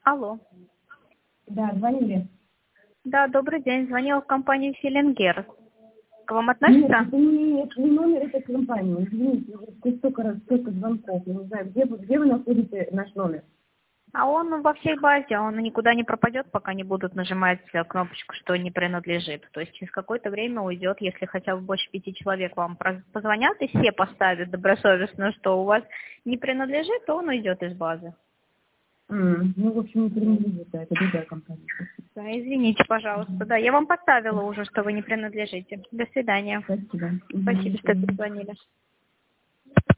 Алло. Да, звонили. Да, добрый день. Звонила в компанию Филингер. К вам Нет, относится? это не номер этой компании. Извините, вот столько звонков. Я не знаю, где вы находите наш номер? А он во всей базе, он никуда не пропадет, пока не будут нажимать кнопочку, что не принадлежит. То есть через какое-то время уйдет, если хотя бы больше 5 человек вам позвонят и все поставят добросовестно, что у вас не принадлежит, то он уйдет из базы. Ну, в общем, не принадлежит, да, это другая компания. Да, извините, пожалуйста. Да, я вам поставила уже, что вы не принадлежите. До свидания. Спасибо. Спасибо, что позвонили.